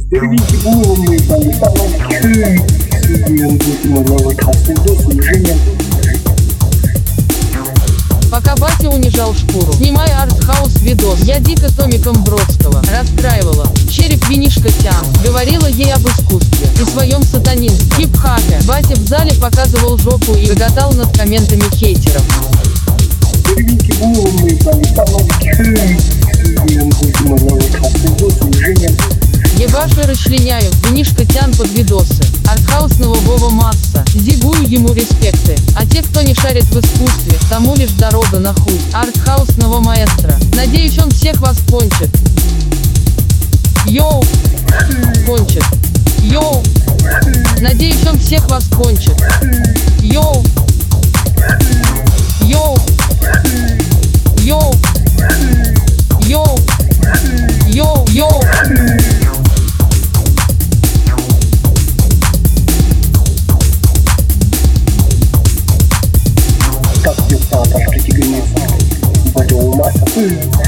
Первите голову и полетали Пока батя унижал шкуру, снимая артхаус видос, я дико томиком Бродского расстраивала. Череп винишко тян, говорила ей об искусстве и своем сатанинстве. Хип-хапе. Батя в зале показывал жопу и гоготал над комментами хейтеров. Первите голову и полетали Ебаши расчленяю, винишко тян под видосы. Артхаусного Вова масса, зигую ему респекты. А те, кто не шарит в искусстве, тому лишь дорога на хуй. Артхаусного маэстро, надеюсь, он всех вас кончит. Йоу, кончит. Йоу, надеюсь, он всех вас кончит. Йоу, йоу, йоу, йоу, йоу, йоу. Как диктатор, что тебе не батя у масса.